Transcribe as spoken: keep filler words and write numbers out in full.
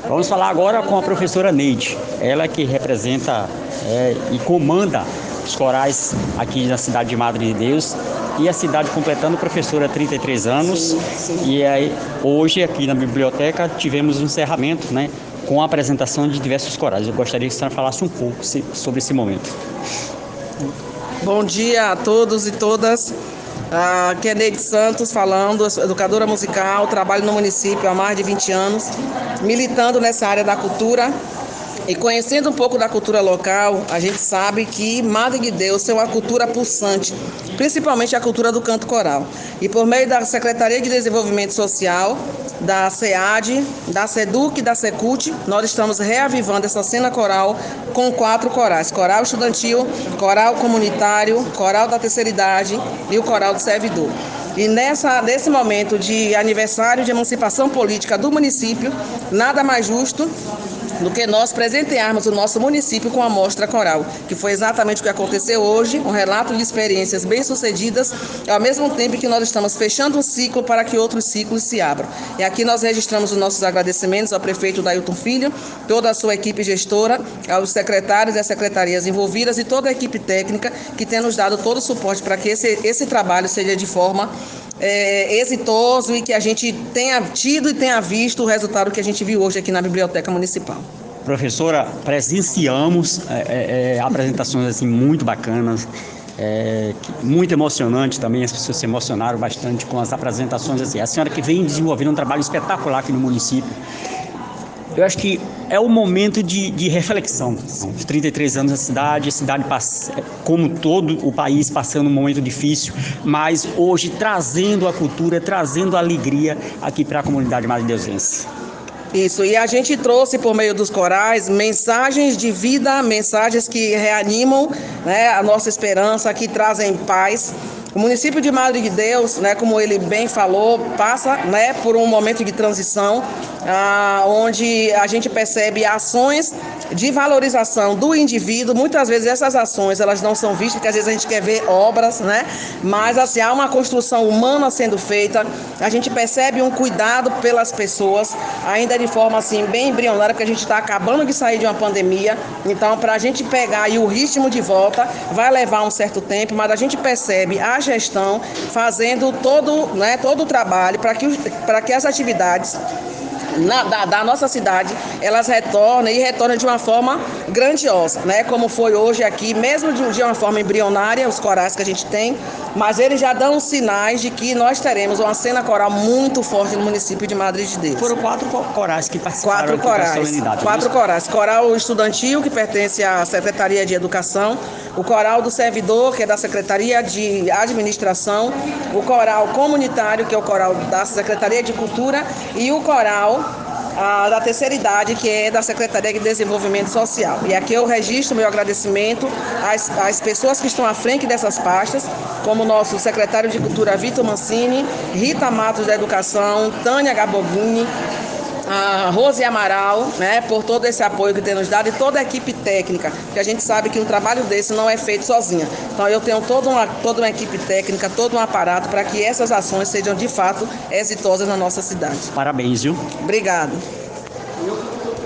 Vamos falar agora com a professora Neide, ela que representa é, e comanda os corais aqui na cidade de Madre de Deus, e a cidade completando professora há trinta e três anos. Sim, sim. E aí, hoje aqui na biblioteca tivemos um encerramento, né, com a apresentação de diversos corais. Eu gostaria que a senhora falasse um pouco sobre esse momento. Bom dia a todos e todas. Aqui é Neide Santos falando, educadora musical, trabalho no município há mais de vinte anos, militando nessa área da cultura. E conhecendo um pouco da cultura local, a gente sabe que Madre de Deus é uma cultura pulsante, principalmente a cultura do canto coral. E por meio da Secretaria de Desenvolvimento Social, da SEAD, da SEDUC e da SECULT, nós estamos reavivando essa cena coral com quatro corais: coral estudantil, coral comunitário, coral da terceira idade e o coral do servidor. E nessa, nesse momento de aniversário de emancipação política do município, nada mais justo do que nós presentearmos o nosso município com a mostra coral, que foi exatamente o que aconteceu hoje, um relato de experiências bem-sucedidas, ao mesmo tempo que nós estamos fechando um ciclo para que outros ciclos se abram. E aqui nós registramos os nossos agradecimentos ao prefeito Dailton Filho, toda a sua equipe gestora, aos secretários e às secretarias envolvidas e toda a equipe técnica que tem nos dado todo o suporte para que esse, esse trabalho seja de forma É, exitoso e que a gente tenha tido e tenha visto o resultado que a gente viu hoje aqui na Biblioteca Municipal. Professora, presenciamos é, é, apresentações assim, muito bacanas, é, muito emocionante também, as pessoas se emocionaram bastante com as apresentações. Assim. A senhora que vem desenvolvendo um trabalho espetacular aqui no município. Eu acho que é o momento de, de reflexão. Os trinta e três anos da cidade, a cidade, como todo o país, passando um momento difícil, mas hoje trazendo a cultura, trazendo a alegria aqui para a comunidade madrideusense. Isso, e a gente trouxe por meio dos corais mensagens de vida, mensagens que reanimam, né, a nossa esperança, que trazem paz. O município de Madre de Deus, né, como ele bem falou, passa, né, por um momento de transição, ah, onde a gente percebe ações de valorização do indivíduo. Muitas vezes essas ações elas não são vistas, porque às vezes a gente quer ver obras, né, mas assim, há uma construção humana sendo feita. A gente percebe um cuidado pelas pessoas, ainda de forma assim bem embrionária, porque a gente está acabando de sair de uma pandemia. Então, para a gente pegar aí o ritmo de volta, vai levar um certo tempo, mas a gente percebe a gestão fazendo todo, né, todo o trabalho para que, para que as atividades Na, da, da nossa cidade, elas retornem e retornem de uma forma grandiosa, né? Como foi hoje aqui, mesmo de, de uma forma embrionária, os corais que a gente tem, mas eles já dão sinais de que nós teremos uma cena coral muito forte no município de Madre de Deus. Foram quatro corais que participaram quatro aqui corais, da solenidade. Quatro corais. Coral estudantil, que pertence à Secretaria de Educação, o coral do servidor, que é da Secretaria de Administração, o coral comunitário, que é o coral da Secretaria de Cultura, e o coral A, da terceira idade, que é da Secretaria de Desenvolvimento Social. E aqui eu registro meu agradecimento às, às pessoas que estão à frente dessas pastas, como o nosso secretário de Cultura, Vitor Mancini, Rita Matos da Educação, Tânia Gaboghini, a Rose Amaral, né, por todo esse apoio que tem nos dado, e toda a equipe técnica, que a gente sabe que um trabalho desse não é feito sozinha. Então eu tenho toda uma, toda uma equipe técnica, todo um aparato para que essas ações sejam de fato exitosas na nossa cidade. Parabéns, viu? Obrigado.